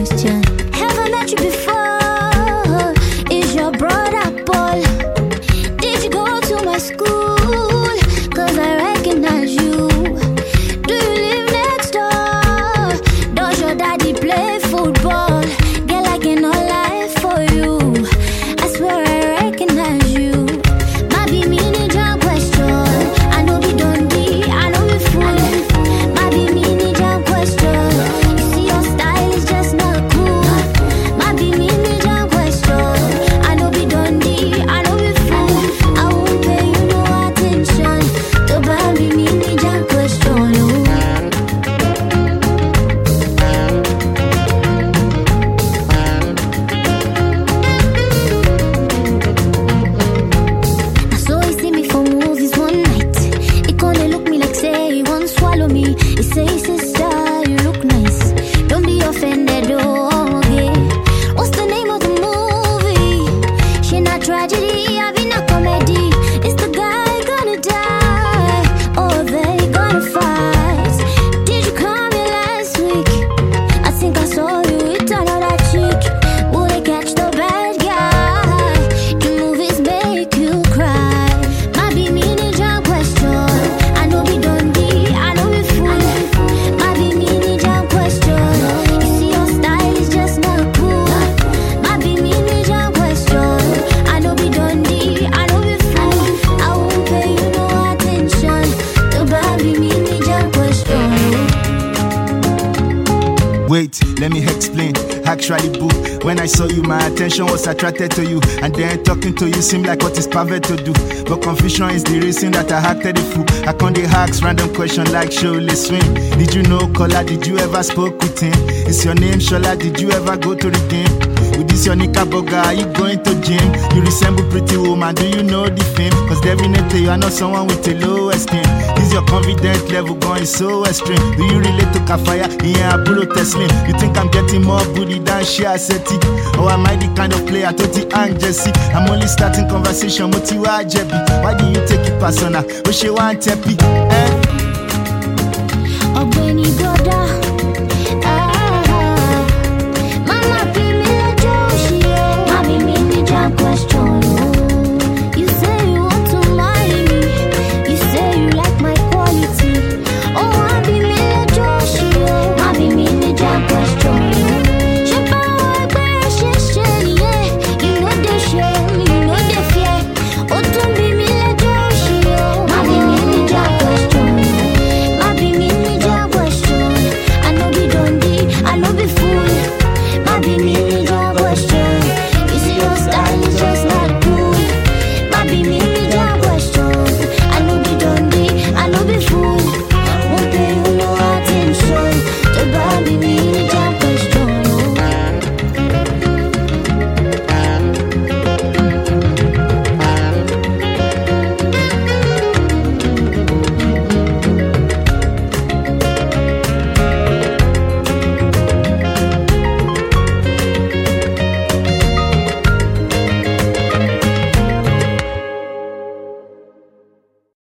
question. Have I met you before? Is your brother Paul? Did you go to my school? Cause I recognize you. Do you live next door? Does your daddy play football? Get like an all life for you. I swear I recognize you. Might be mini jam question. I know be Dundee, I know be fool. Might be mini jam question. You see your style is just not cool. Might be mini jam question. I know be Dundee, I know be fool. I won't pay you no attention. To buy me mini jam question. I saw he see me for movies one night. He gonna look me like say he won't swallow me. He say, sister, you look nice. Don't be offended, oh, okay. What's the name of the movie? She not tragedy, I be not comedy. Is the guy gonna die? Or they gonna fight? Did you come here last week? I think I saw you with another chick. Will they catch the bad guy? Do movies make you cry? Might be mini jam question. I know be Dundee, I know be fool. Might be mini jam question. You see your style is just not cool. Might be mini jam question. I know be Dundee, I know be fool. I won't pay you no attention. To buy me mini jam question. Wait, let me explain. Actually, boo, when I saw you, my attention was attracted to you. And then talking to you seemed like what is perfect to do. But confusion is the reason that I acted a fool. I can't ask random question like Shola Swing. Did you know Kola? Did you ever spoke with him? Is your name Shola? Did you ever go to the game? With this your knickerbocker, are you going to gym? You resemble pretty woman, do you know the fame? Cause definitely you are not someone with a low esteem. Is your confidence level going so extreme? Do you relate to Kafaya? Yeah, Aburo Teslim. You think I'm getting more booty than Shia Seti? Or am I the kind of player Toti and Jesse? I'm only starting conversation, Motiwa Jebi. Why do you take it personal? Oh, she want tepi, Ogbeni brother,